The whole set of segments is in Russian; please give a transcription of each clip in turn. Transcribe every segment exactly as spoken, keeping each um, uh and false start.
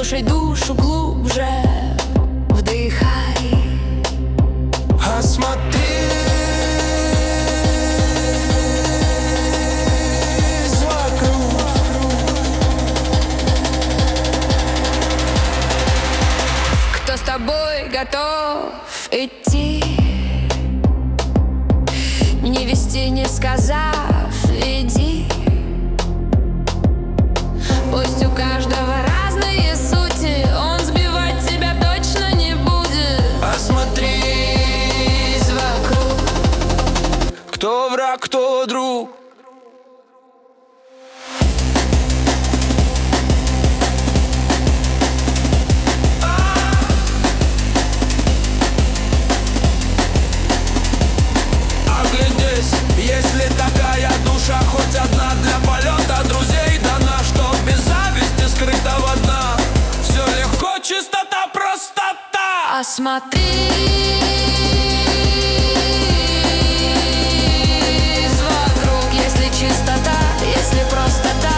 Слушай душу глубже, вдыхай. Осмотри вокруг. Кто с тобой готов идти, не вести, не сказав, иди. Пусть у каждого разные сути, он сбивать тебя точно не будет. Осмотрись вокруг. Кто враг, кто друг. Оглянись, есть ли такая душа, хоть одна для полета друзей дана, что без зависти скрытого дна все легко, чистота, простота. Осмотрись вокруг, если чистота, если простота.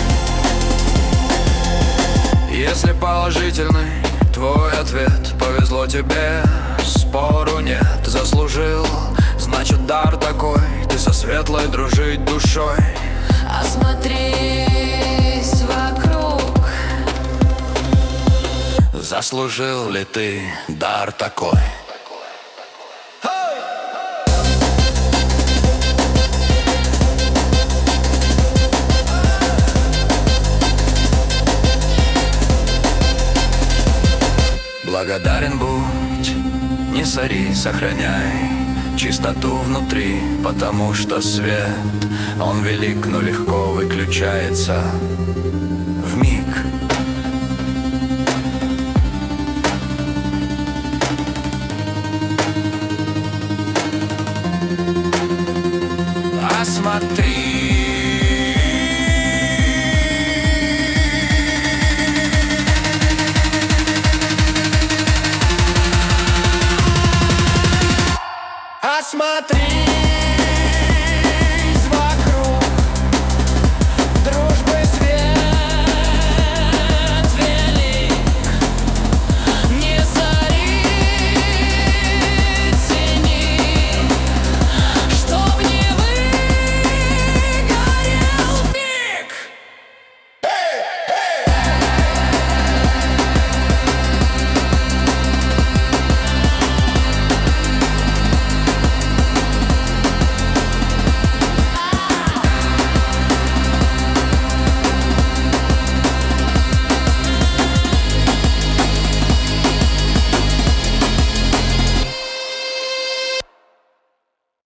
Если положительный твой ответ, повезло тебе, спору нет. Заслужил, значит дар такой, ты со светлой дружить душой. Осмотрись вокруг. Заслужил ли ты дар такой? Благодарен будь, не сори, сохраняй чистоту внутри, потому что свет, он велик, но легко выключается.